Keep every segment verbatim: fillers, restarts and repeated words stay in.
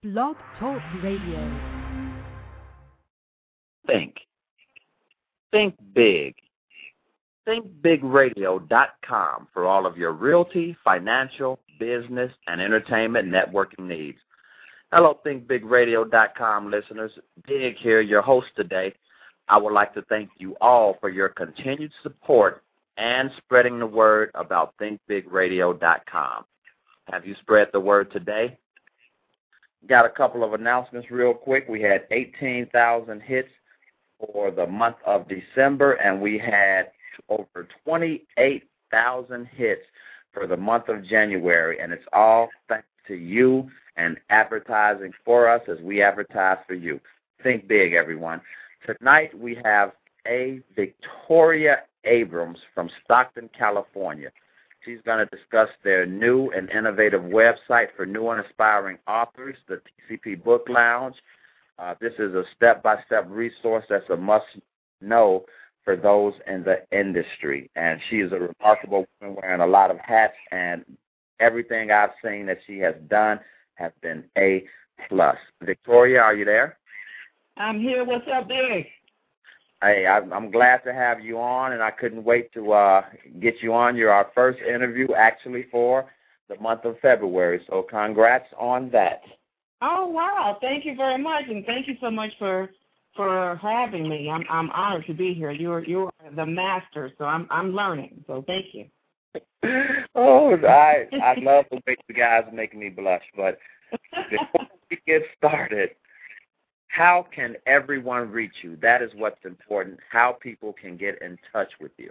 Blog Talk Radio. Think. Think big. think big radio dot com for all of your realty, financial, business, and entertainment networking needs. Hello, think big radio dot com listeners. Big here, your host today. I would like to thank you all for your continued support and spreading the word about think big radio dot com. Have you spread the word today? Got a couple of announcements real quick. We had eighteen thousand hits for the month of December, and we had over twenty-eight thousand hits for the month of January, and it's all thanks to you and advertising for us as we advertise for you. Think big, everyone. Tonight we have a Victoria Abrams from Stockton, California. She's going to discuss their new and innovative website for new and aspiring authors, the T C P Book Lounge. Uh, this is a step-by-step resource that's a must-know for those in the industry. And she is a remarkable woman wearing a lot of hats, and everything I've seen that she has done has been A plus. Victoria, are you there? I'm here. What's up, Big? Hey, I'm glad to have you on, and I couldn't wait to uh, get you on. You're our first interview, actually, for the month of February, so congrats on that. Oh, wow. Thank you very much, and thank you so much for for having me. I'm I'm honored to be here. You're you're the master, so I'm I'm learning, so thank you. Oh, I I love the way you guys make me blush, but before we get started, how can everyone reach you? That is what's important, how people can get in touch with you.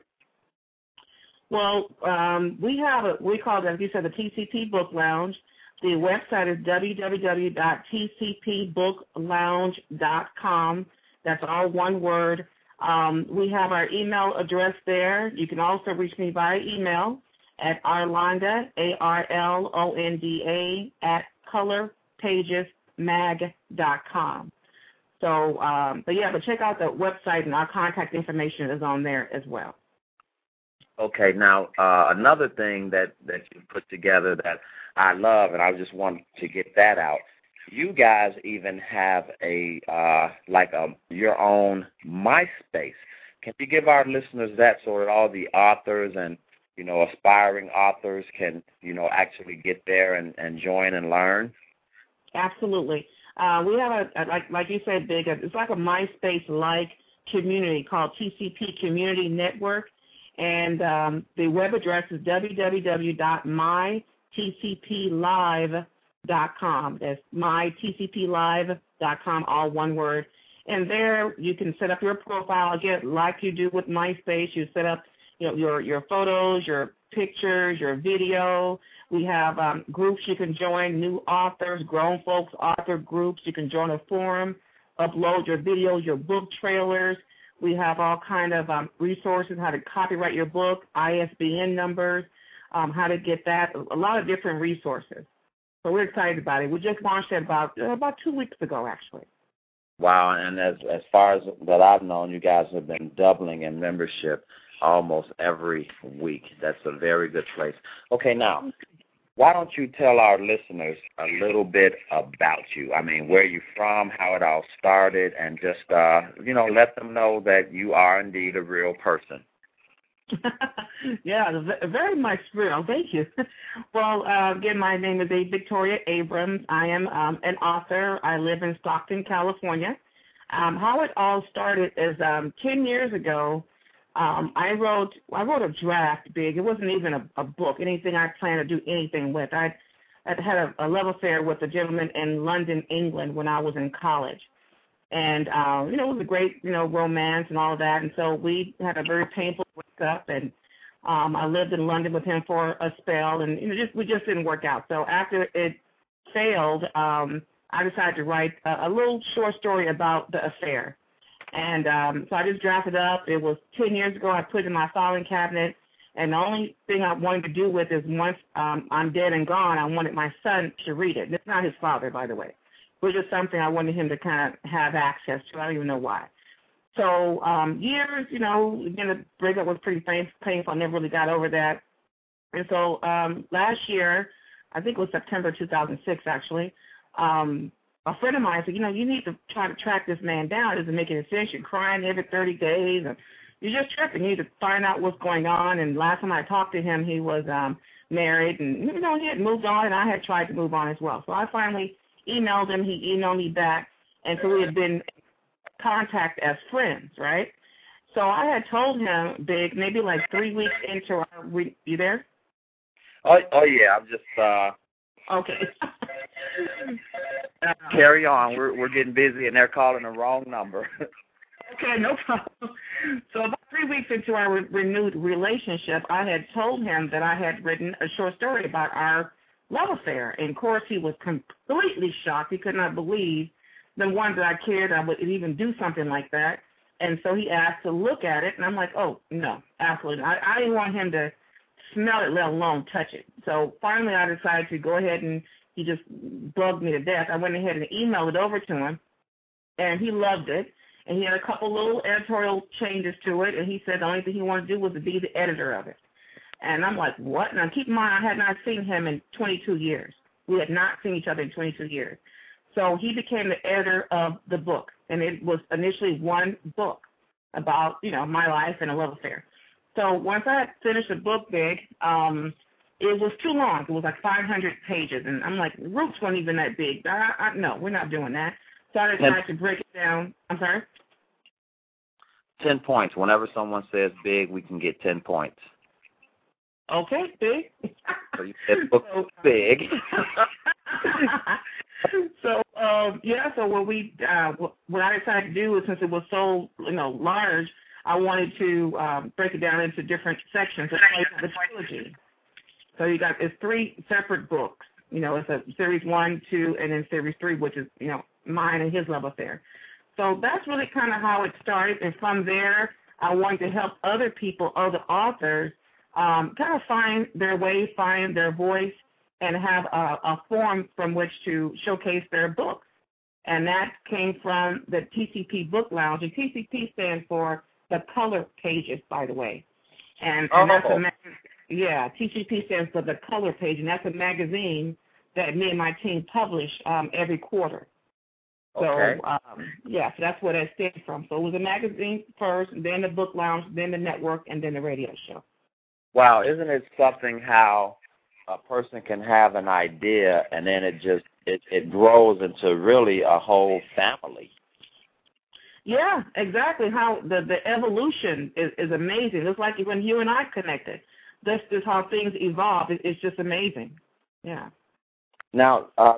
Well, um, we have a, we call it, as you said, the T C P Book Lounge. The website is w w w dot t c p book lounge dot com. That's all one word. Um, we have our email address there. You can also reach me via email at arlonda, A R L O N D A, at color pages mag dot com. So, um, but yeah, but check out the website, and our contact information is on there as well. Okay, now uh, another thing that, that you put together that I love, and I just want to get that out. You guys even have a uh, like a your own MySpace. Can you give our listeners that so that all the authors and you know aspiring authors can you know actually get there and, and join and learn? Absolutely. Uh, we have a, a like like you said, Big. It's like a MySpace-like community called T C P Community Network, and um, the web address is w w w dot my t c p live dot com. That's my t c p live dot com, all one word. And there you can set up your profile again, like you do with MySpace. You set up you know, your your photos, your pictures, your video. We have um, groups you can join, new authors, grown folks author groups. You can join a forum, upload your videos, your book trailers. We have all kind of um, resources, how to copyright your book, I S B N numbers, um, how to get that, a lot of different resources. So we're excited about it. We just launched it about uh, about two weeks ago, actually. Wow, and as as far as that I've known, you guys have been doubling in membership almost every week. That's a very good place. Okay, now, why don't you tell our listeners a little bit about you? I mean, where you're from, how it all started, and just, uh, you know, let them know that you are indeed a real person. Yeah, very much real. Thank you. Well, uh, again, my name is A. Victoria Abrams. I am um, an author. I live in Stockton, California. Um, how it all started is um, ten years ago, Um, I wrote I wrote a draft, Big. It wasn't even a, a book, anything I planned to do anything with. I I'd had a, a love affair with a gentleman in London, England, when I was in college. And, uh, you know, it was a great, you know, romance and all of that. And so we had a very painful breakup, and um, I lived in London with him for a spell, and, you know, just we just didn't work out. So after it failed, um, I decided to write a, a little short story about the affair. And um, so I just drafted up. It was ten years ago. I put it in my filing cabinet. And the only thing I wanted to do with it is once um, I'm dead and gone, I wanted my son to read it. It's not his father, by the way. It was just something I wanted him to kind of have access to. I don't even know why. So um, years, you know, again, the breakup was pretty painful. I never really got over that. And so um, last year, I think it was September two thousand six, actually, um, a friend of mine said, you know, you need to try to track this man down. It doesn't make any sense. You're crying every thirty days, and you're just tripping. You need to find out what's going on. And last time I talked to him, he was um, married, and, you know, he had moved on, and I had tried to move on as well. So I finally emailed him. He emailed me back, and so we had been in contact as friends, right? So I had told him, Big, maybe like three weeks into our, we, you there? Oh, oh yeah, I'm just, uh... Okay. uh, Carry on. We're we're getting busy, and they're calling the wrong number. Okay, no problem. So about three weeks into our re- renewed relationship, I had told him that I had written a short story about our love affair. And, of course, he was completely shocked. He could not believe the one that I cared I would even do something like that. And so he asked to look at it, and I'm like, oh, no, absolutely. I, I didn't want him to smell it, let alone touch it. So finally I decided to go ahead, and he just bugged me to death. I went ahead and emailed it over to him, and he loved it. And he had a couple little editorial changes to it, and he said the only thing he wanted to do was to be the editor of it. And I'm like, what? Now, keep in mind, I had not seen him in twenty-two years. We had not seen each other in twenty-two years. So he became the editor of the book, and it was initially one book about, you know, my life and a love affair. So once I had finished the book, Big, um, it was too long. It was like five hundred pages, and I'm like, Roots weren't even that big. I, I, no, we're not doing that. So I decided to break it down. I'm sorry? Ten points. Whenever someone says big, we can get ten points. Okay, Big. So you said book so, big. so, um, yeah, so what we, uh, what I decided to do is, since it was so, you know, large, I wanted to um, break it down into different sections. It's like the trilogy. So you got, it's three separate books. You know, it's a series one, two, and then series three, which is, you know, mine and his love affair. So that's really kind of how it started. And from there, I wanted to help other people, other authors, um, kind of find their way, find their voice, and have a, a forum from which to showcase their books. And that came from the T C P Book Lounge. And T C P stands for the Color Pages, by the way. And, and oh. that's a, yeah, T C P stands for the Color Page, and that's a magazine that me and my team publish um, every quarter. So, okay. um, yeah, so that's where that stemmed from. So it was a magazine first, then the book lounge, then the network, and then the radio show. Wow, isn't it something how a person can have an idea and then it just, it, it grows into really a whole family? Yeah, exactly. How the, the evolution is, is amazing. It's like when you and I connected. That's just how things evolve. It, it's just amazing. Yeah. Now, uh,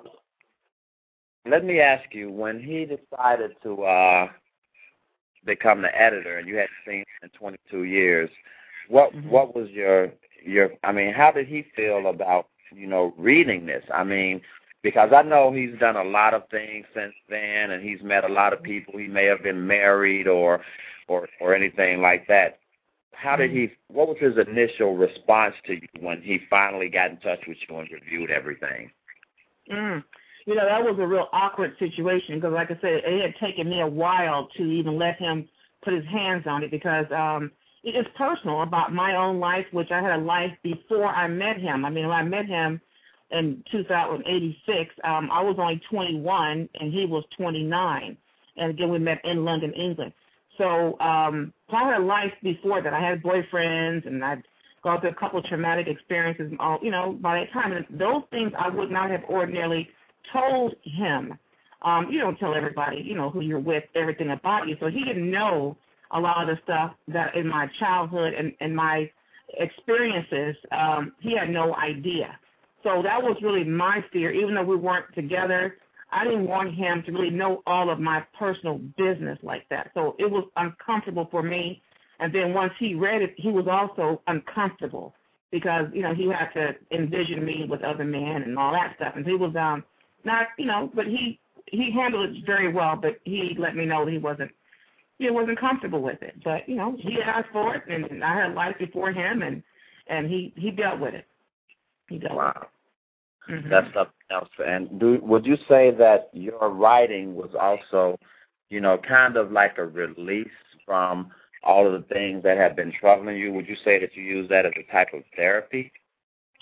let me ask you, when he decided to uh, become the editor, and you hadn't seen him in twenty-two years, what mm-hmm. what was your your? I mean, how did he feel about, you know, reading this? I mean, because I know he's done a lot of things since then, and he's met a lot of people. He may have been married or or or anything like that. How did he? What was his initial response to you when he finally got in touch with you and reviewed everything? Mm. You know, that was a real awkward situation because, like I said, it had taken me a while to even let him put his hands on it because um, it is personal about my own life, which I had a life before I met him. I mean, when I met him in two thousand eighty-six, um, I was only twenty-one and he was twenty-nine. And again, we met in London, England. So, um, so I had a life before that. I had boyfriends and I'd gone through a couple of traumatic experiences, all, you know, by that time. And those things I would not have ordinarily told him. Um, you don't tell everybody, you know, who you're with, everything about you. So he didn't know a lot of the stuff that in my childhood and, and my experiences, um, he had no idea. So that was really my fear. Even though we weren't together, I didn't want him to really know all of my personal business like that. So it was uncomfortable for me. And then once he read it, he was also uncomfortable because, you know, he had to envision me with other men and all that stuff. And he was um, not, you know, but he, he handled it very well, but he let me know that he wasn't, he wasn't comfortable with it. But, you know, he asked for it, and I had life before him, and, and he, he dealt with it. He dealt wow. with it. Mm-hmm. That's something else. And do, would you say that your writing was also, you know, kind of like a release from all of the things that have been troubling you? Would you say that you use that as a type of therapy?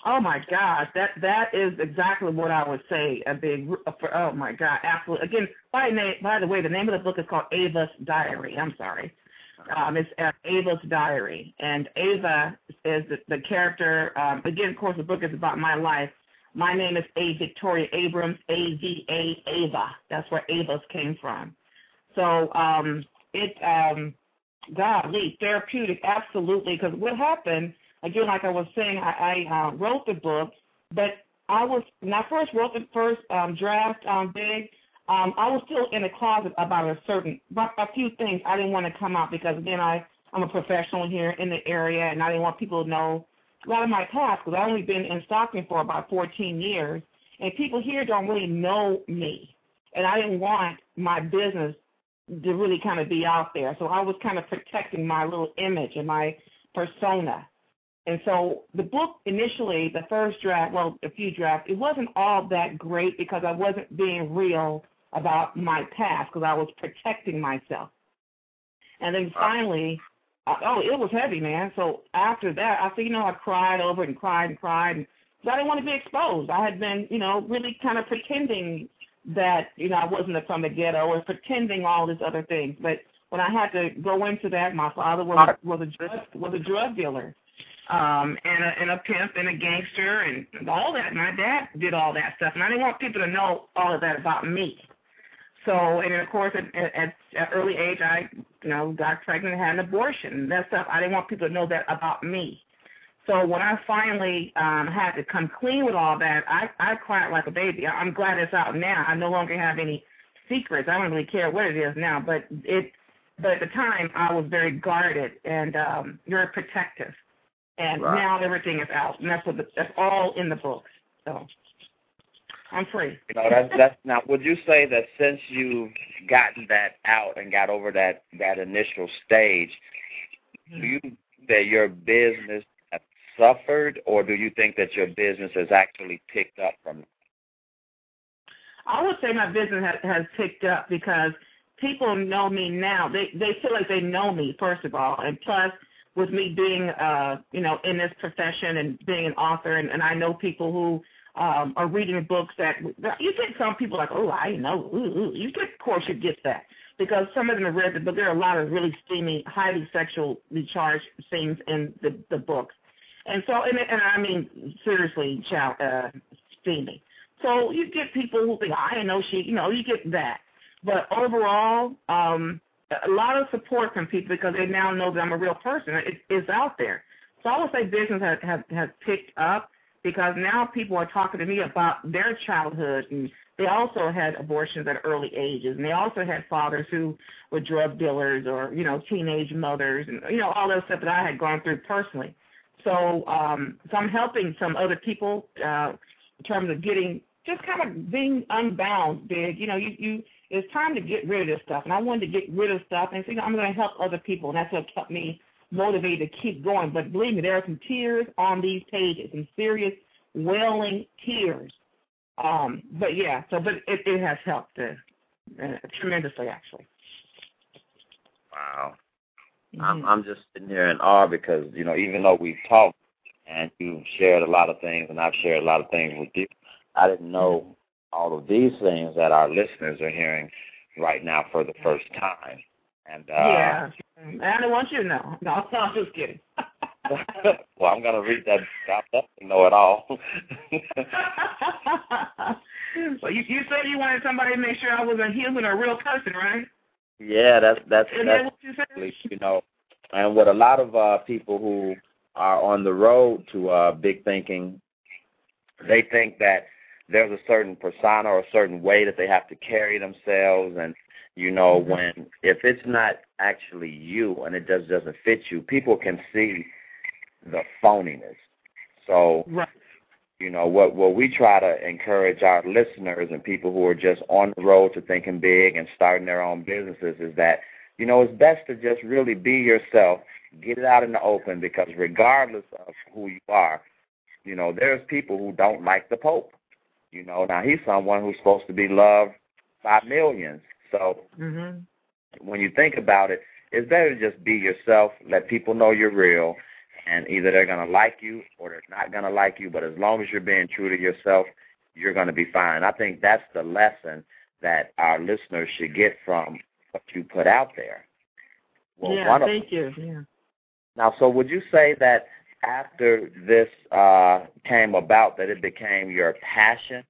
Oh my gosh, that that is exactly what I would say. A big, for, oh my God, absolutely. Again, by name, by the way, the name of the book is called Ava's Diary. I'm sorry, um, it's uh, Ava's Diary, and Ava is the, the character. Um, again, of course, the book is about my life. My name is A. Victoria Abrams, A V A Ava. That's where Ava's came from. So um, it, um, golly, therapeutic, absolutely. Because what happened? Again, like I was saying, I, I uh, wrote the book, but I was when I first wrote the first um, draft, um, big. Um, I was still in the closet about a certain, about a few things I didn't want to come out because again, I I'm a professional here in the area, and I didn't want people to know a lot of my past because I've only been in Stockton for about fourteen years, and people here don't really know me, and I didn't want my business to really kind of be out there, so I was kind of protecting my little image and my persona. And so the book initially, the first draft, well, a few drafts, it wasn't all that great because I wasn't being real about my past because I was protecting myself. And then finally, uh, oh, it was heavy, man. So after that, I think, you know, I cried over it and cried and cried. And, so I didn't want to be exposed. I had been, you know, really kind of pretending that, you know, I wasn't from the ghetto or pretending all these other things. But when I had to go into that, my father was, was, a, drug, was a drug dealer. Um, and, a, and a pimp and a gangster and all that. My dad did all that stuff, and I didn't want people to know all of that about me. So, and then of course, at, at, at an early age, I, you know, got pregnant and had an abortion. And that stuff, I didn't want people to know that about me. So when I finally um, had to come clean with all that, I, I cried like a baby. I'm glad it's out now. I no longer have any secrets. I don't really care what it is now, but it. But at the time, I was very guarded and um, very protective. And right. Now everything is out, and that's what the, that's all in the book. So I'm free. You know, that's that's now. Would you say that since you've gotten that out and got over that that initial stage, mm-hmm. do you think that your business has suffered, or do you think that your business has actually picked up from it? I would say my business has, has picked up because people know me now. They they feel like they know me first of all, and plus. With me being, uh, you know, in this profession and being an author, and, and I know people who um, are reading books that you get some people like, oh, I know, ooh, ooh. You get, of course, you get that because some of them have read the book. There are a lot of really steamy, highly sexually charged scenes in the, the books, and so, and, and I mean, seriously, child, uh, steamy. So you get people who think, I know she, you know, you get that, but overall. Um, A lot of support from people because they now know that I'm a real person. It, it's out there. So I would say business has, has, has picked up because now people are talking to me about their childhood, and they also had abortions at early ages, and they also had fathers who were drug dealers or, you know, teenage mothers, and, you know, all those stuff that I had gone through personally. So, um, so I'm helping some other people uh, in terms of getting, just kind of being unbound, big. You know, you, you it's time to get rid of this stuff, and I wanted to get rid of stuff, and so, you know, I'm going to help other people, and that's what kept me motivated to keep going. But believe me, there are some tears on these pages, some serious wailing tears. Um, but yeah, so but it, it has helped uh, uh, tremendously, actually. Wow. Mm-hmm. I'm I'm just sitting here in awe because, you know, even though we've talked and you've shared a lot of things and I've shared a lot of things with you, I didn't know all of these things that our listeners are hearing right now for the first time. And uh, yeah, I don't want you to know. No, no I'm just kidding. Well, I'm going to read that out and know it all. Well, you, you said you wanted somebody to make sure I was a human or a real person, right? Yeah, that's that's, Isn't that's that what you said? You know, and with a lot of uh, people who are on the road to uh, big thinking, they think that there's a certain persona or a certain way that they have to carry themselves, and you know, mm-hmm. when if it's not actually you and it just doesn't fit you, people can see the phoniness. So, right. you know, what what we try to encourage our listeners and people who are just on the road to thinking big and starting their own businesses is that, you know, it's best to just really be yourself, get it out in the open, because regardless of who you are, you know, there's people who don't like the Pope. You know, now he's someone who's supposed to be loved by millions. So mm-hmm. when you think about it, it's better to just be yourself, let people know you're real, and either they're going to like you or they're not going to like you, but as long as you're being true to yourself, you're going to be fine. I think that's the lesson that our listeners should get from what you put out there. Well, yeah, thank you. Yeah. Now, so would you say that after this uh, came about, that it became your passion?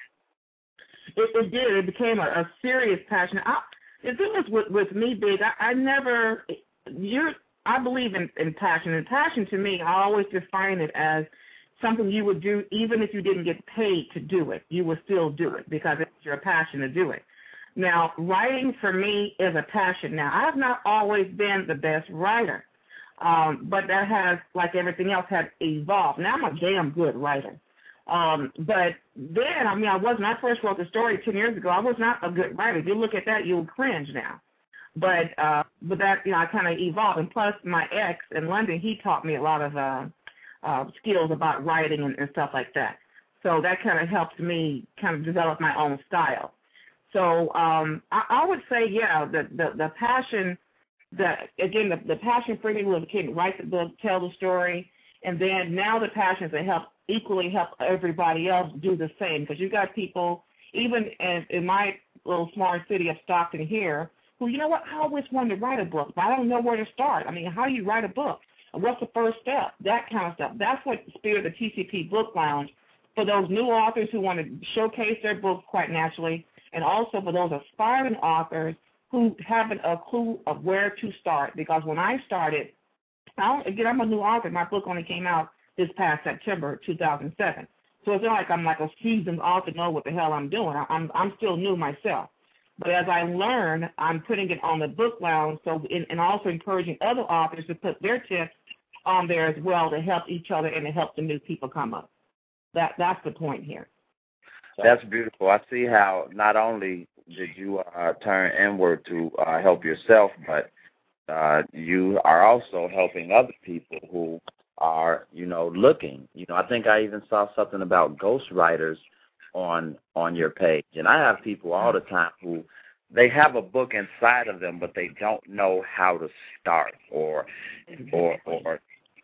It, it did. It became a, a serious passion. I, the thing is with, with me, Big, I, I never, you're, I believe in, in passion. And passion to me, I always define it as something you would do even if you didn't get paid to do it. You would still do it because it's your passion to do it. Now, writing for me is a passion. Now, I've not always been the best writer, um, but that has, like everything else, has evolved. Now I'm a damn good writer. Um, but then, I mean, I wasn't, I first wrote the story ten years ago. I was not a good writer. If you look at that, you'll cringe now. But uh, but that, you know, I kind of evolved. And plus, my ex in London, he taught me a lot of uh, uh, skills about writing and, and stuff like that. So that kind of helped me kind of develop my own style. So um, I, I would say, yeah, the, the, the passion, the, again, the, the passion for me was to write the book, tell the story, and then now the passion is to help equally help everybody else do the same. Because you've got people, even in, in my little small city of Stockton here, who, you know what, I always wanted to write a book, but I don't know where to start. I mean, how do you write a book? What's the first step? That kind of stuff. That's what spearheaded the T C P Book Lounge for those new authors who want to showcase their books quite naturally, and also for those aspiring authors who haven't a clue of where to start. Because when I started, I don't, again, I'm a new author. My book only came out this past September two thousand seven. So it's not like I'm like a seasoned author, know what the hell I'm doing. I'm I'm still new myself. But as I learn, I'm putting it on the book lounge, so in, and also encouraging other authors to put their tips on there as well to help each other and to help the new people come up. That that's the point here. So. That's beautiful. I see how not only did you uh, turn inward to uh, help yourself, but uh, you are also helping other people who are, you know, looking. You know, I think I even saw something about ghostwriters on on your page, and I have people all the time who they have a book inside of them, but they don't know how to start, or or or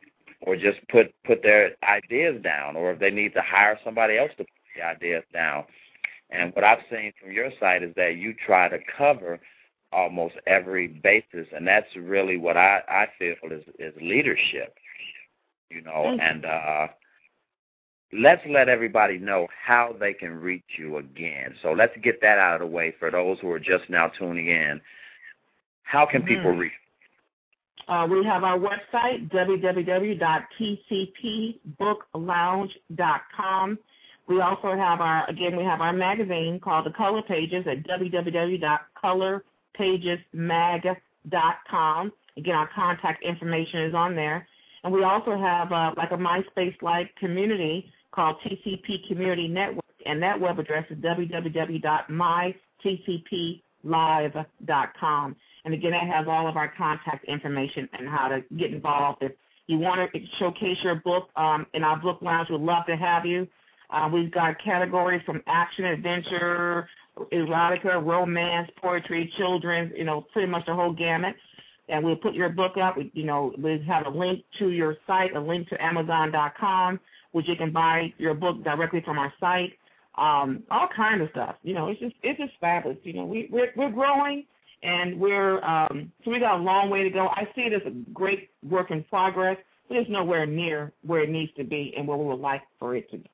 or just put put their ideas down, or if they need to hire somebody else to put the ideas down. And what I've seen from your site is that you try to cover almost every basis, and that's really what I, I feel is, is leadership, you know, and uh, let's let everybody know how they can reach you again. So let's get that out of the way for those who are just now tuning in. How can mm-hmm. people reach you? Uh, we have our website, w w w dot t c p book lounge dot com. We also have our, again, we have our magazine called The Color Pages at w w w dot color pages mag dot com. Again, our contact information is on there. And we also have uh, like a MySpace-like community called T C P Community Network, and that web address is w w w dot my t c p live dot com. And again, that has all of our contact information and how to get involved. If you want to showcase your book um, in our book lounge, we'd love to have you. Uh, we've got categories from action, adventure, erotica, romance, poetry, children's, you know, pretty much the whole gamut. And we'll put your book up. We, you know, we have a link to your site, a link to amazon dot com, which you can buy your book directly from our site. Um, all kinds of stuff. You know, it's just it's just fabulous. You know, we we're, we're growing, and we're um, so we got a long way to go. I see it as a great work in progress, but it's nowhere near where it needs to be and where we would like for it to be.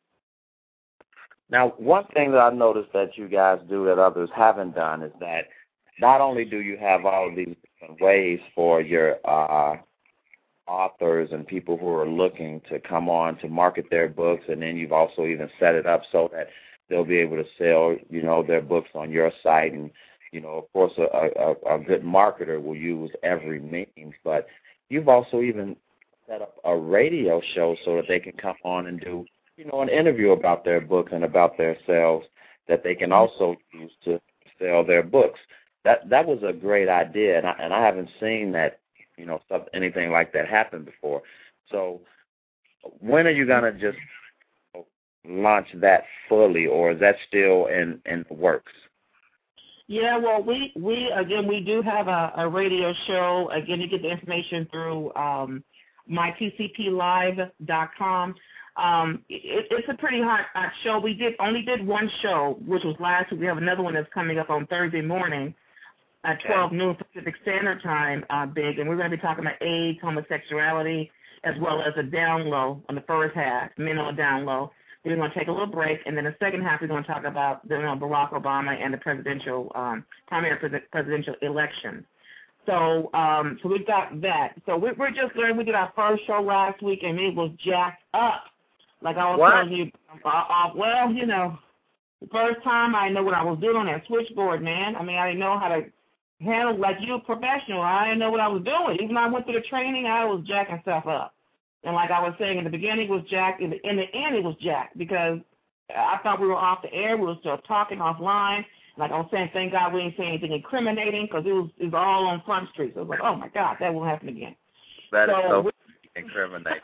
Now, one thing that I've noticed that you guys do that others haven't done is that not only do you have all of these different ways for your uh, authors and people who are looking to come on to market their books, and then you've also even set it up so that they'll be able to sell, you know, their books on your site. And, you know, of course, a, a, a good marketer will use every means, but you've also even set up a radio show so that they can come on and do, you know, an interview about their book and about their sales that they can also use to sell their books. That that was a great idea, and I, and I haven't seen that, you know, stuff, anything like that happen before. So when are you going to just launch that fully, or is that still in, in the works? Yeah, well, we, we again, we do have a, a radio show. Again, you get the information through um, my T C P live dot com. Um, it, it's a pretty hot, hot show. We did only did one show, which was last week. We have another one that's coming up on Thursday morning at twelve noon Pacific Standard Time, uh, big, and we're going to be talking about AIDS, homosexuality, as well as a down low on the first half, men on a down low. We're going to take a little break, and then the second half we're going to talk about you know, Barack Obama and the presidential um, primary pres- presidential election. So, um, so we've got that. So we, we're just learning. We did our first show last week, and it was jacked up. Like I was what? telling you, uh, uh, well, you know, the first time I didn't know what I was doing on that switchboard, man. I mean, I didn't know how to handle, like you, a professional. I didn't know what I was doing. Even though I went through the training, I was jacking stuff up. And like I was saying, in the beginning it was jacked. In the, in the end, it was jacked because I thought we were off the air. We were still talking offline. Like I was saying, thank God we didn't say anything incriminating because it was, it was all on Front Street. So I was like, oh, my God, that won't happen again. That so is so incriminating.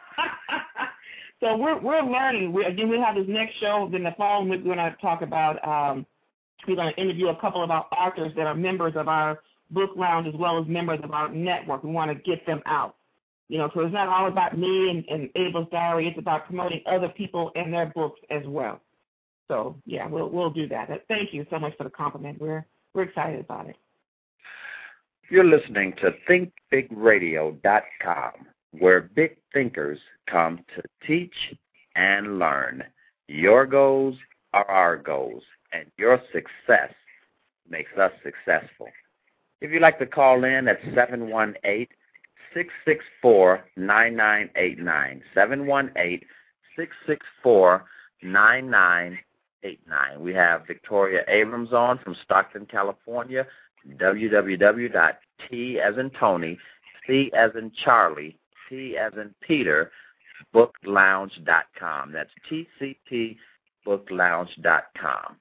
So we're we're learning. We, again, we have this next show. Then the following week, we're going to talk about, um, we're going to interview a couple of our authors that are members of our book lounge as well as members of our network. We want to get them out. You know, so it's not all about me and, and Abel's Diary. It's about promoting other people and their books as well. So, yeah, we'll we'll do that. Thank you so much for the compliment. We're we're excited about it. You're listening to think big radio dot com, where big thinkers come to teach and learn. Your goals are our goals, and your success makes us successful. If you'd like to call in at seven one eight, six six four, nine nine eight nine, seven one eight, six six four, nine nine eight nine. We have Victoria Abrams on from Stockton, California, w w w dot t as in Tony, C as in Charlie, P as in Peter, book lounge dot com. That's T C P book lounge dot com.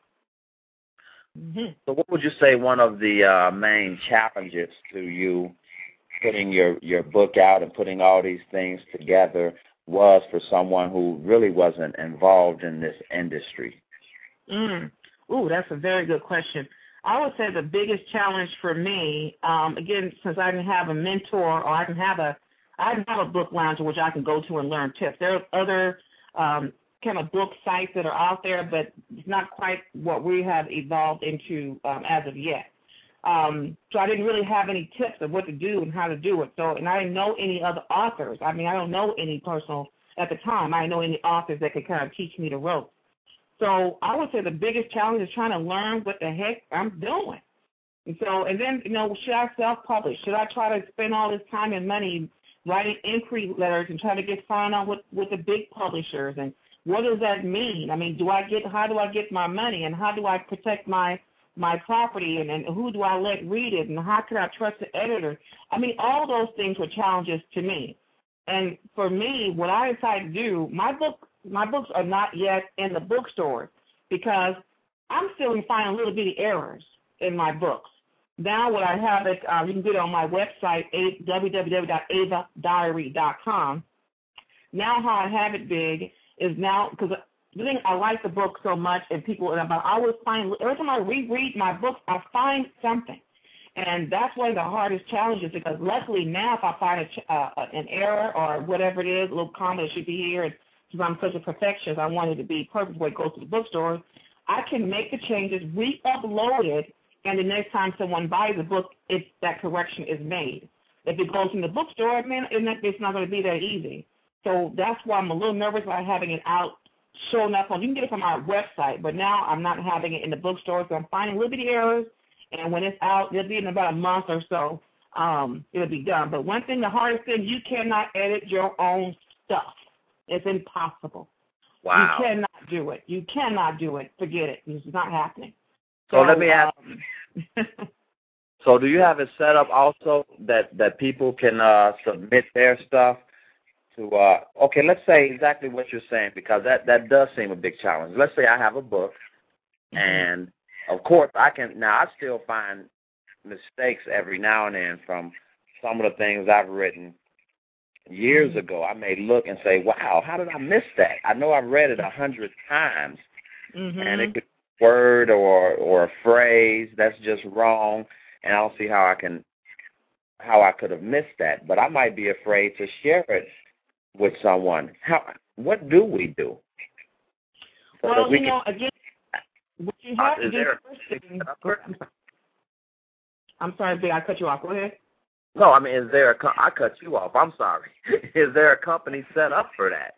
Mm-hmm. So what would you say one of the uh, main challenges to you putting your, your book out and putting all these things together was for someone who really wasn't involved in this industry? Mm. Ooh, that's a very good question. I would say the biggest challenge for me, um, again, since I didn't have a mentor or I didn't have a, I didn't have a book lounge which I can go to and learn tips. There are other um, kind of book sites that are out there, but it's not quite what we have evolved into um, as of yet. Um, so I didn't really have any tips of what to do and how to do it. So, and I didn't know any other authors. I mean, I don't know any personal, at the time, I didn't know any authors that could kind of teach me the ropes. So I would say the biggest challenge is trying to learn what the heck I'm doing. And so, and then, you know, should I self-publish? Should I try to spend all this time and money writing inquiry letters and try to get signed on with, with the big publishers? And what does that mean? I mean, do I get, how do I get my money? And how do I protect my my property, and, and who do I let read it, and how can I trust the editor? I mean, all those things were challenges to me. And for me, what I decided to do, my book, my books are not yet in the bookstores because I'm still finding little bitty errors in my books. Now what I have it, uh, you can get it on my website, w w w dot ava diary dot com. Now how I have it big is now, because the thing, I like the book so much, and people, and I always find, every time I reread my books, I find something. And that's one of the hardest challenges, because luckily now if I find a, uh, an error or whatever it is, a little comment that should be here, and because I'm such a perfectionist, I want it to be perfect when it goes to the bookstore, I can make the changes, re-upload it, and the next time someone buys the book, it, that correction is made. If it goes in the bookstore, man, it's not going to be that easy. So that's why I'm a little nervous about having it out, showing up on, you can get it from our website, but now I'm not having it in the bookstore, so I'm finding little bitty errors, and when it's out, it'll be in about a month or so, um, it'll be done. But one thing, the hardest thing, you cannot edit your own stuff. It's impossible. Wow. You cannot do it. You cannot do it. Forget it. It's not happening. So, so let me ask, um, so do you have it set up also that, that people can uh, submit their stuff? To, uh, okay, let's say exactly what you're saying, because that, that does seem a big challenge. Let's say I have a book, mm-hmm. and, of course, I can, now I still find mistakes every now and then from some of the things I've written years mm-hmm. ago. I may look and say, wow, how did I miss that? I know I've read it a hundred times, mm-hmm. and it could be a word or, or a phrase that's just wrong, and I don't see how I can how I could have missed that, but I might be afraid to share it with someone. How? What do we do? So well, we you know, can, again, what you have uh, to do first thing, I'm sorry, Big, I cut you off. Go ahead. No, I mean, is there a, I cut you off. I'm sorry. Is there a company set up for that?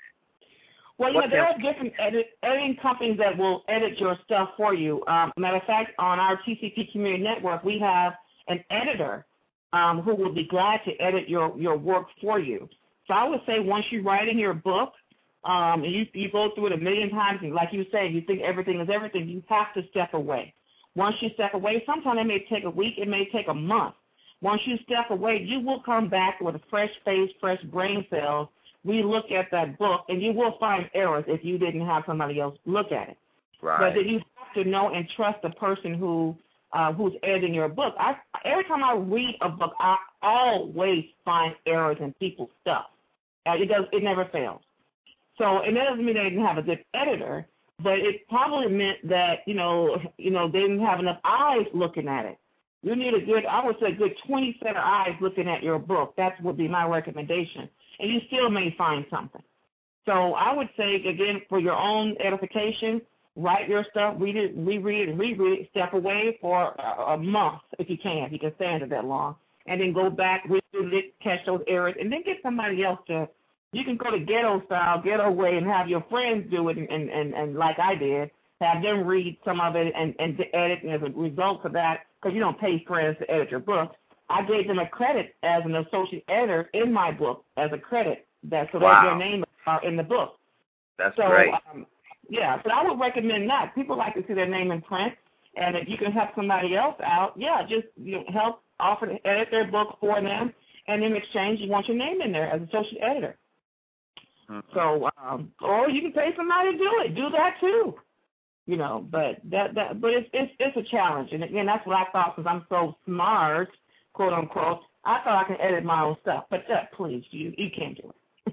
Well, you know, there are different edit, editing companies that will edit your stuff for you. Um, matter of fact, on our T C P Community Network, we have an editor um, who will be glad to edit your, your work for you. So I would say once you write in your book, um, and you, you go through it a million times, and like you say, you think everything is everything, you have to step away. Once you step away, sometimes it may take a week, it may take a month. Once you step away, you will come back with a fresh face, fresh brain cells. We look at that book, and you will find errors if you didn't have somebody else look at it. Right. But you have to know and trust the person who uh, who's editing your book. I, every time I read a book, I always find errors in people's stuff. Uh, it does. It never fails. So, and that doesn't mean they didn't have a good editor, but it probably meant that you know, you know, they didn't have enough eyes looking at it. You need a good, I would say, a good twenty set of eyes looking at your book. That would be my recommendation. And you still may find something. So I would say, again, for your own edification, write your stuff, read it, reread it, and reread it, step away for a, a month if you can, if you can stand it that long, and then go back, read it, catch those errors, and then get somebody else to, you can go to ghetto style, ghetto way, and have your friends do it, and, and, and, and like I did, have them read some of it and, and edit, and as a result of that, because you don't pay friends to edit your book, I gave them a credit as an associate editor in my book as a credit, that so wow. that their name are in the book. That's so, great. Um, yeah, but I would recommend that. People like to see their name in print, and if you can help somebody else out, yeah, just you know, help offer to edit their book for them, and in exchange, you want your name in there as associate editor. Mm-hmm. So, um, or you can pay somebody to do it. Do that too. You know, but that that but it's it's it's a challenge, and again, that's what I thought since I'm so smart, quote unquote. I thought I can edit my own stuff, but uh, please, you you can't do it.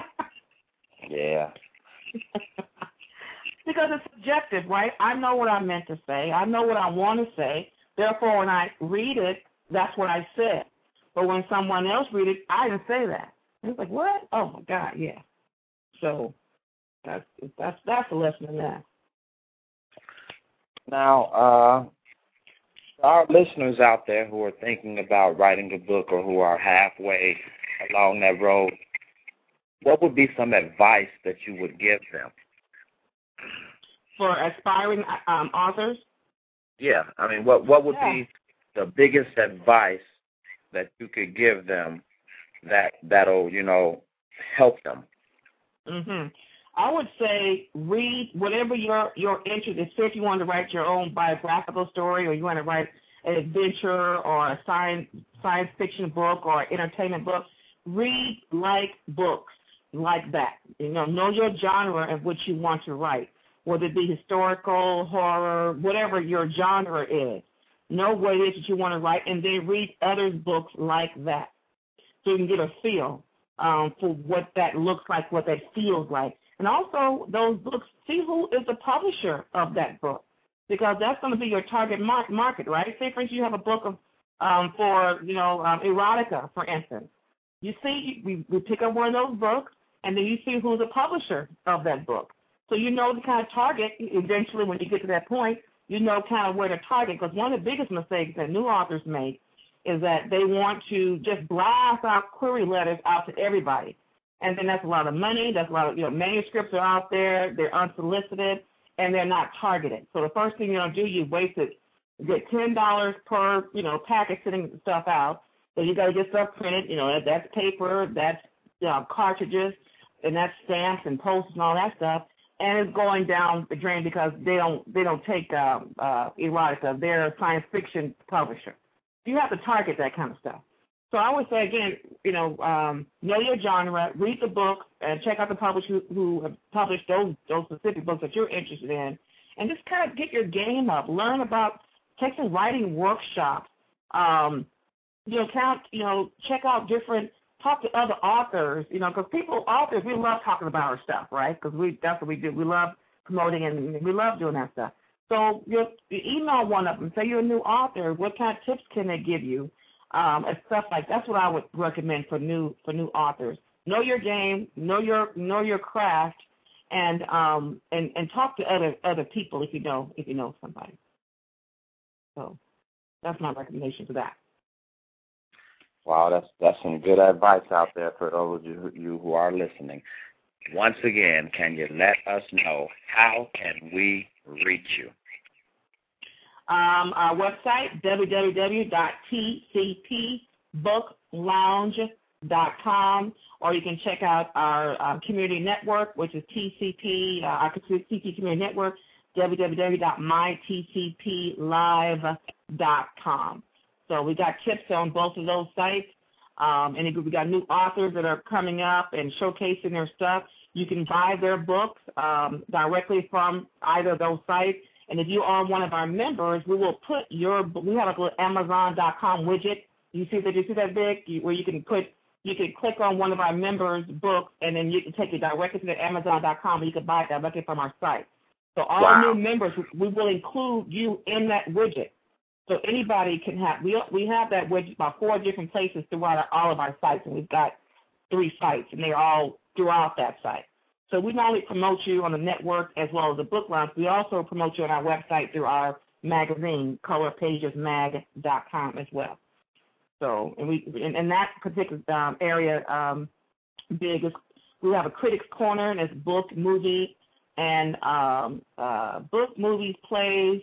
Yeah. Because it's subjective, right? I know what I meant to say. I know what I want to say. Therefore, when I read it, that's what I said. But when someone else read it, I didn't say that. It's like, what? Oh my God, yeah. So that's that's that's a lesson in that. Now, uh, our listeners out there who are thinking about writing a book or who are halfway along that road, what would be some advice that you would give them? For aspiring um, authors? Yeah. I mean, what, what would yeah. be the biggest advice that you could give them that, that'll, you know, help them? Mm-hmm. I would say read whatever your your interest is. So if you want to write your own biographical story, or you want to write an adventure or a science science fiction book or entertainment book, read like books like that. You know, know your genre of which you want to write, whether it be historical, horror, whatever your genre is. Know what it is that you want to write, and then read others' books like that, so you can get a feel um, for what that looks like, what that feels like. And also, those books, see who is the publisher of that book, because that's going to be your target mar- market, right? Say, for instance, you have a book of um, for, you know, um, erotica, for instance. You see, we, we pick up one of those books, and then you see who's the publisher of that book. So you know the kind of target, eventually, when you get to that point, you know kind of where to target, because one of the biggest mistakes that new authors make is that they want to just blast out query letters out to everybody. And then that's a lot of money. That's a lot of, you know, manuscripts are out there. They're unsolicited, and they're not targeted. So the first thing you're going to do, you wasted, you get ten dollars per, you know, packet sending stuff out. So you got to get stuff printed. You know, that's paper, that's you know, cartridges, and that's stamps and posters and all that stuff. And it's going down the drain because they don't they don't take uh, uh, erotica. They're a science fiction publisher. You have to target that kind of stuff. So I would say, again, you know, um, know your genre, read the books, and check out the publishers who, who have published those those specific books that you're interested in, and just kind of get your game up. Learn about, take some writing workshops. Um, you know, count, you know, check out different, talk to other authors. You know, because people, authors, we love talking about our stuff, right? Because we that's what we do. We love promoting and we love doing that stuff. So you, you email one of them, say you're a new author. What kind of tips can they give you? um, and stuff like that's what I would recommend for new for new authors. Know your game, know your know your craft, and um and, and talk to other other people if you know if you know somebody. So that's my recommendation for that. Wow, that's that's some good advice out there for those of you, you who are listening. Once again, can you let us know how can we reach you? Um, our website, w w w dot t c p book lounge dot com, or you can check out our um, community network, which is T C P, uh, our T C P Community Network, w w w dot my t c p live dot com. So we got tips on both of those sites, um, and we got new authors that are coming up and showcasing their stuff. You can buy their books um, directly from either of those sites. And if you are one of our members, we will put your, we have a little Amazon dot com widget. You see that, you see that big, you, where you can put, you can click on one of our members' books, and then you can take it directly to the Amazon dot com, and you can buy it directly from our site. So all wow. new members, we will include you in that widget. So anybody can have, we we have that widget about four different places throughout all of our sites, and we've got three sites, and they're all throughout that site. So we not only promote you on the network as well as the book launch, we also promote you on our website through our magazine, color pages mag dot com as well. So, and we in, in that particular um, area, um, big is we have a critics corner, and it's book, movie, and um, uh, book, movies, plays,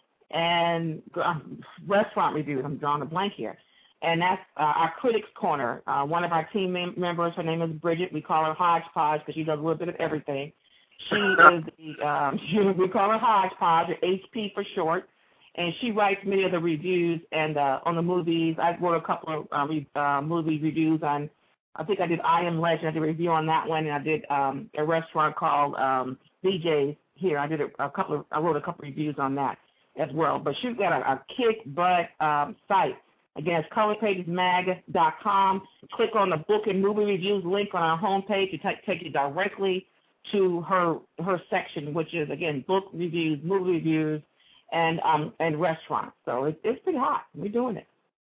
and uh, restaurant reviews. I'm drawing a blank here. And that's uh, our Critics Corner. Uh, one of our team mem- members, her name is Bridget. We call her Hodgepodge because she does a little bit of everything. She is the, um, she, we call her Hodgepodge, or H P for short. And she writes many of the reviews and uh, on the movies. I wrote a couple of uh, re- uh, movie reviews on, I think I did I Am Legend. I did a review on that one. And I did um, a restaurant called um, B J's here. I did a, a couple of, I wrote a couple of reviews on that as well. But she's got a, a kick-butt um, site. Again, it's color pages mag dot com. Click on the book and movie reviews link on our homepage to take, take you directly to her her section, which is, again, book reviews, movie reviews, and um and restaurants. So it, it's pretty hot. We're doing it.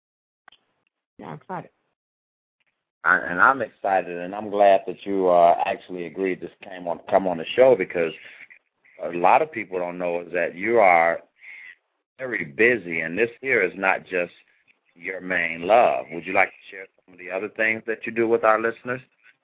Yeah, I'm excited. I, and I'm excited, and I'm glad that you uh, actually agreed to came on, come on the show, because a lot of people don't know is that you are very busy, and this here is not just your main love. Would you like to share some of the other things that you do with our listeners?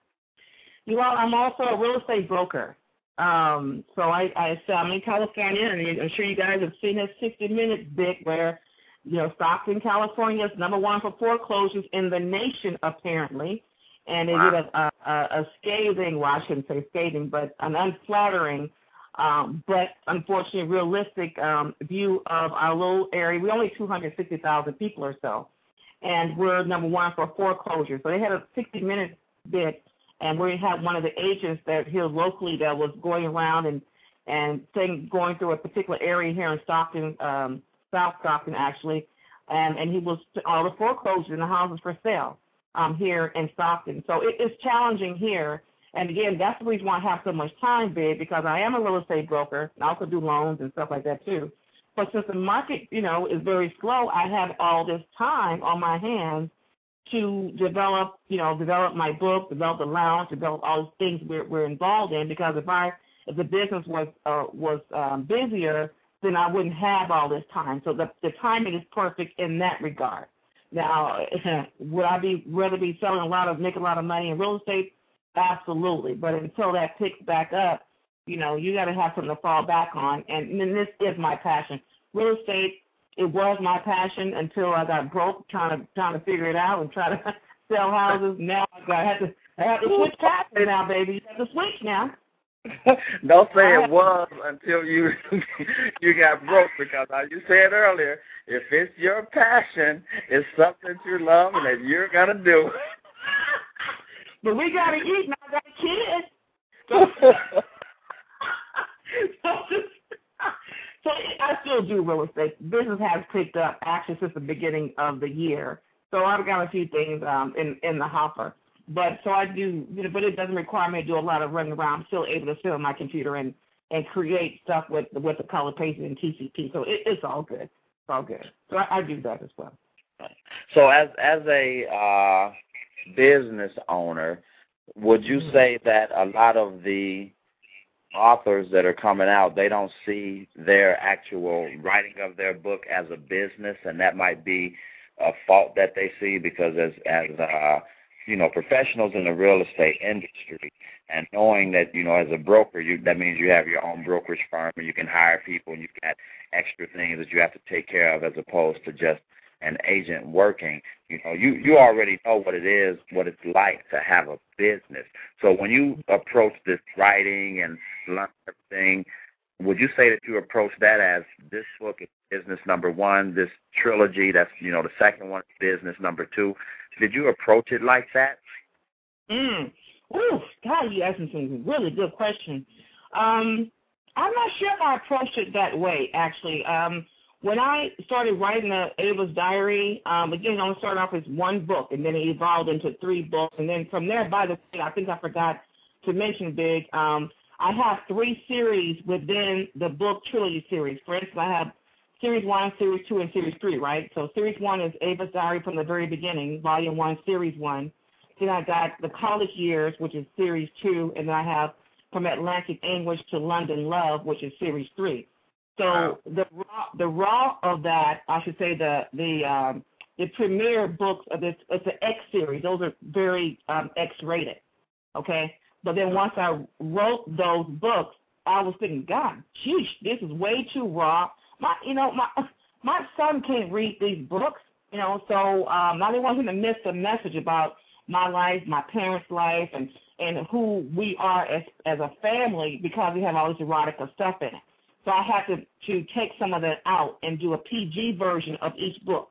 You know, I'm also a real estate broker. Um, so I, I so I'm in California, and I'm sure you guys have seen this sixty minutes bit where, you know, Stockton, California is number one for foreclosures in the nation, apparently. And they wow. did a, a, a scathing, well, I shouldn't say scathing, but an unflattering, um, but unfortunately realistic um, view of our little area. We're only two hundred sixty thousand people or so, and we're number one for foreclosures. So they had a sixty minute bit, and we had one of the agents that here locally that was going around and, and saying, going through a particular area here in Stockton, um, South Stockton actually, and, and he was all the foreclosures and the houses for sale um, here in Stockton. So it, it's challenging here. And again, that's the reason why I have so much time, Big, because I am a real estate broker, and I also do loans and stuff like that too. But since the market, you know, is very slow, I have all this time on my hands to develop, you know, develop my book, develop the lounge, develop all the things we're, we're involved in. Because if I, if the business was uh, was um, busier, then I wouldn't have all this time. So the the timing is perfect in that regard. Now, would I be rather be selling a lot of, make a lot of money in real estate? Absolutely. But until that picks back up, you know, you got to have something to fall back on. And, and this is my passion. Real estate, it was my passion until I got broke trying to trying to figure it out and try to sell houses. Now I have to I have to switch passion now, baby. You have to switch now. Don't say it was until you you got broke, because as you said earlier, if it's your passion, it's something you love and that you're gonna do. But we gotta eat, and I got kids. So, so I still do real estate. Business has picked up actually since the beginning of the year. So I've got a few things um, in in the hopper. But so I do, you know, but it doesn't require me to do a lot of running around. I'm still able to sit on my computer and, and create stuff with with the color pages and T C P. So it, it's all good. It's all good. So I, I do that as well. So as as a uh, business owner, would you say that a lot of the authors that are coming out, they don't see their actual writing of their book as a business, and that might be a fault that they see? Because as as uh, you know, professionals in the real estate industry, and knowing that, you know, as a broker, you that means you have your own brokerage firm and you can hire people and you've got extra things that you have to take care of as opposed to just an agent working. You know, you, you already know what it is, what it's like to have a business. So when you approach this writing and learn everything, would you say that you approach that as this book is business number one, this trilogy, that's, you know, the second one is business number two? Did you approach it like that? Mm. Ooh, God, you asking some really good questions. Um, I'm not sure if I approached it that way, actually. Um, when I started writing the Ava's Diary, um, again, I started off as one book, and then it evolved into three books. And then from there, by the way, I think I forgot to mention, Big, um, I have three series within the book trilogy series. For instance, I have Series one, Series two, and Series three, right? So Series one is Ava's Diary from the very beginning, Volume one, Series one. Then I got The College Years, which is Series two, and then I have From Atlantic Anguish to London Love, which is Series three. So wow. the raw, the raw of that, I should say, the the um, the premiere books of this, it's an X series. Those are very um, X-rated, okay? But then once I wrote those books, I was thinking, God, sheesh, this is way too raw. My, you know, my my son can't read these books, you know, so um, I didn't want him to miss the message about my life, my parents' life, and, and who we are as as a family because we have all this erotica stuff in it. So I had to, to take some of that out and do a P G version of each book.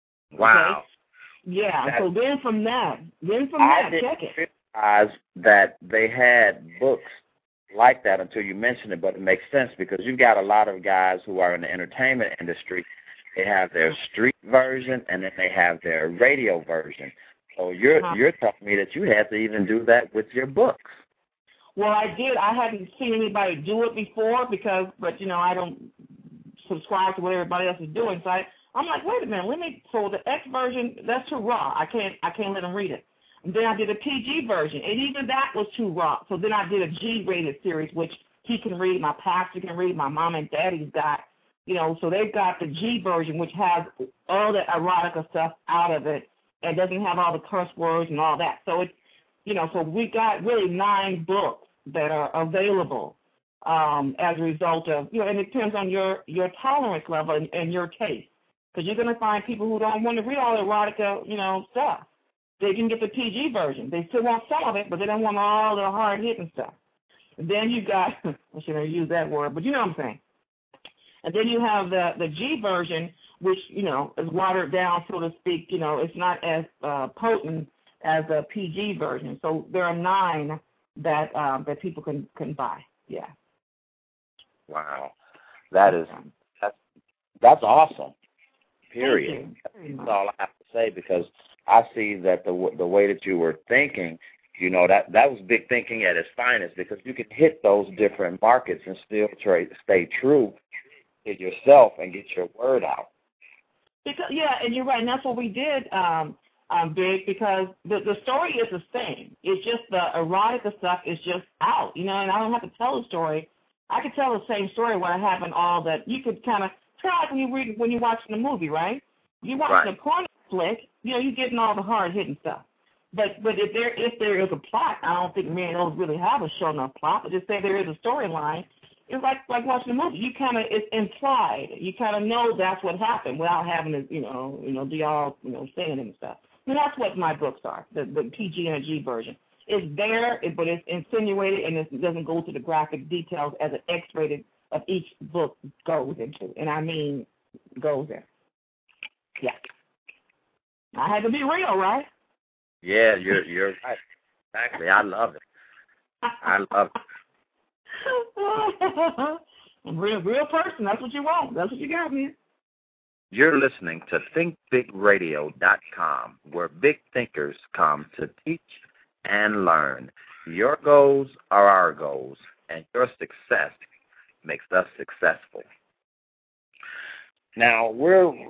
Wow. Okay? Yeah, That's, so then from that, then from I that, didn't check it. realize that they had books like that until you mentioned it, but it makes sense because you've got a lot of guys who are in the entertainment industry. They have their street version and then they have their radio version. So you're uh-huh. you're telling me that you had to even do that with your books. Well, I did. I hadn't seen anybody do it before because, but you know, I don't subscribe to what everybody else is doing. So I, I'm like, wait a minute, let me. So the X version, that's too raw. I can't, I can't let them read it. And then I did a P G version, and even that was too raw. So then I did a G-rated series, which he can read, my pastor can read, my mom and daddy's got, you know. So they've got the G version, which has all the erotica stuff out of it, and doesn't have all the curse words and all that. So it's, you know, so we got really nine books that are available um, as a result of, you know, and it depends on your, your tolerance level and, and your taste. Because you're going to find people who don't want to read all the erotica, you know, stuff. They can get the P G version. They still want some of it, but they don't want all the hard-hitting stuff. And then you got, I shouldn't use that word, but you know what I'm saying. And then you have the, the G version, which, you know, is watered down, so to speak. You know, it's not as uh, potent as a P G version. So there are nine that um, that people can, can buy. Yeah. Wow. That is, that's, that's awesome. Period. That's all I have to say, because I see that the the way that you were thinking, you know, that, that was big thinking at its finest, because you can hit those different markets and still try to stay true to yourself and get your word out. Because, yeah, and you're right, and that's what we did, um, um, Big, because the, the story is the same. It's just the erotica stuff is just out, you know, and I don't have to tell the story. I could tell the same story when I have in all that. You could kind of try when you read when you're watching a movie, right? You watching right. a porn flick, you know, you're getting all the hard-hitting stuff. But but if there if there is a plot, I don't think many of those really have a show no plot. But just say there is a storyline. It's like like watching a movie. You kind of it's implied. You kind of know that's what happened without having to you know you know be all you know saying it and stuff. And that's what my books are. The the P G and a G version. It's there, but it's insinuated and it doesn't go to the graphic details as an X-rated of each book goes into. And I mean goes in. Yeah. I had to be real, right? Yeah, you're you're right. Exactly. I love it. I love it. I'm a real, real person. That's what you want. That's what you got, man. You're listening to think big radio dot com, where big thinkers come to teach and learn. Your goals are our goals, and your success makes us successful. Now, we're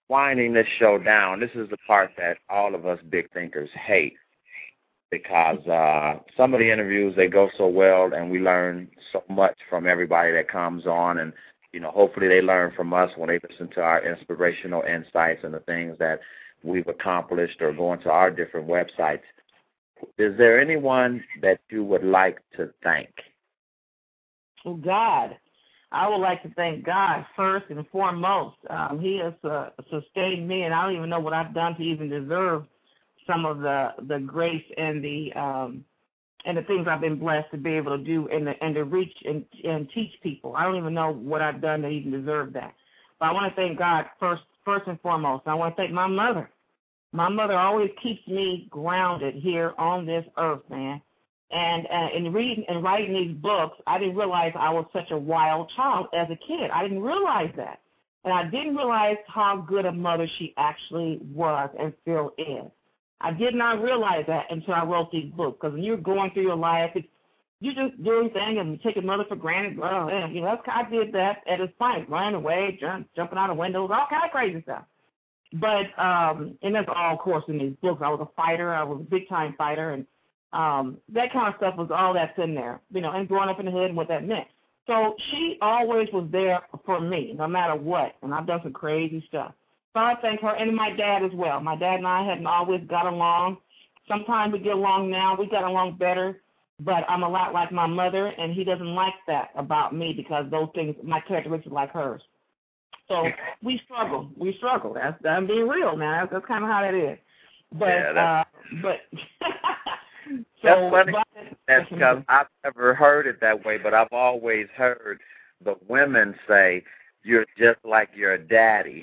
winding this show down, this is the part that all of us big thinkers hate, because uh, some of the interviews, they go so well, and we learn so much from everybody that comes on, and, you know, hopefully they learn from us when they listen to our inspirational insights and the things that we've accomplished or go into our different websites. Is there anyone that you would like to thank? Oh, God. I would like to thank God first and foremost. Um, he has uh, sustained me, and I don't even know what I've done to even deserve some of the, the grace and the um, and the things I've been blessed to be able to do and, the, and to reach and, and teach people. I don't even know what I've done to even deserve that. But I want to thank God first, first and foremost. I want to thank my mother. My mother always keeps me grounded here on this earth, man. And uh, in reading and writing these books, I didn't realize I was such a wild child as a kid. I didn't realize that. And I didn't realize how good a mother she actually was and still is. I did not realize that until I wrote these books. Because when you're going through your life, it's, you just do anything and you take your mother for granted. Well, yeah, you know, that's, I did that at its point, running away, jump, jumping out of windows, all kind of crazy stuff. But, um, and that's all, of course, in these books. I was a fighter. I was a big-time fighter. And um, that kind of stuff was all that's in there, you know, and growing up in the hood and what that meant. So she always was there for me, no matter what. And I've done some crazy stuff. So I thank her, and my dad as well. My dad and I hadn't always got along. Sometimes we get along now. We got along better, but I'm a lot like my mother, and he doesn't like that about me because those things, my characteristics are like hers. So we struggle. We struggle. That's I'm being real, man. That's, that's kind of how that is. But yeah, uh, but so, that's funny. But, that's because I've never heard it that way, but I've always heard the women say, "You're just like your daddy."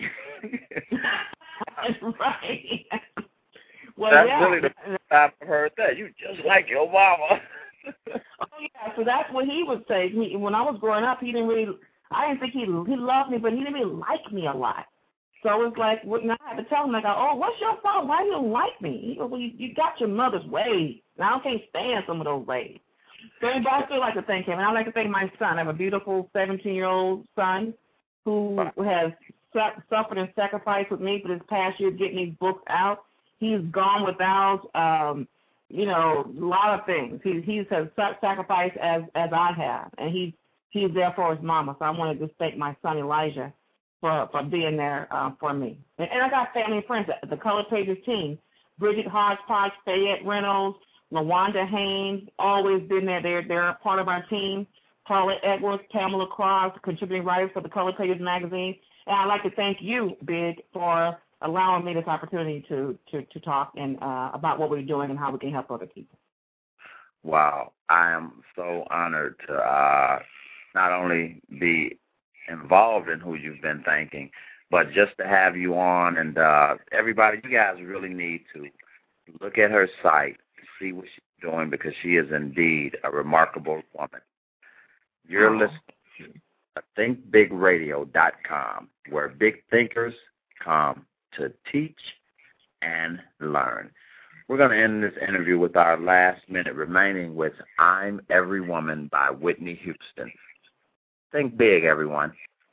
Right. Well, that's yeah. really the first time I've heard that. You just like your mama. Oh yeah. So that's what he would say. He, when I was growing up, he didn't really. I didn't think he he loved me, but he didn't really like me a lot. So it was like, when I had to tell him, like, oh, what's your fault? Why do you don't like me? He goes, well, you, you got your mother's ways, and I can't stand some of those ways. So anyway, I still like to thank him, and I like to thank my son. I have a beautiful seventeen-year-old son who has su- suffered and sacrificed with me for this past year getting these books out. He's gone without, um, you know, a lot of things. He, he's has sacrificed as as I have, and he's He's there for his mama, so I want to just thank my son Elijah for, for being there uh, for me. And, and I got family and friends, the Colored Pages team, Bridget Hodgepodge, Fayette Reynolds, LaWanda Haynes, always been there. They're, they're a part of our team. Paula Edwards, Pamela Cross, contributing writers for the Colored Pages magazine. And I'd like to thank you, Big, for allowing me this opportunity to, to, to talk and uh, about what we're doing and how we can help other people. Wow. I am so honored to uh, not only be involved in who you've been thanking, but just to have you on. And uh, everybody, you guys really need to look at her site, see what she's doing, because she is indeed a remarkable woman. You're oh. listening to think big radio dot com, where big thinkers come to teach and learn. We're going to end this interview with our last minute remaining with I'm Every Woman by Whitney Houston. Think big, everyone.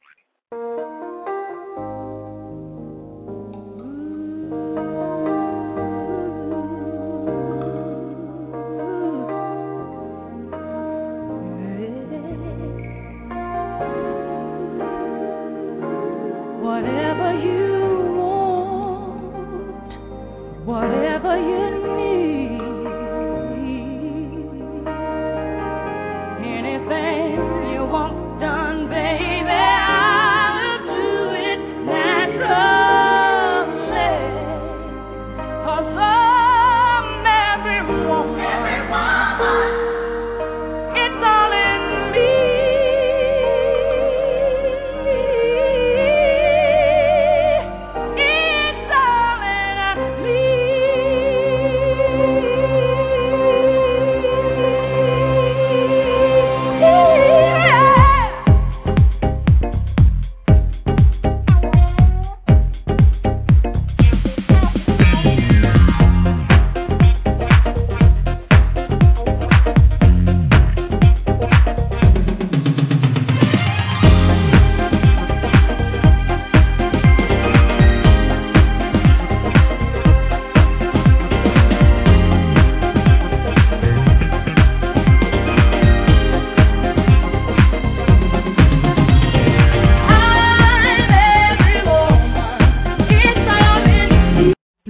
Whatever you want, whatever you need, anything you want done, baby.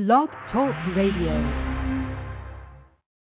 Blog Talk Radio.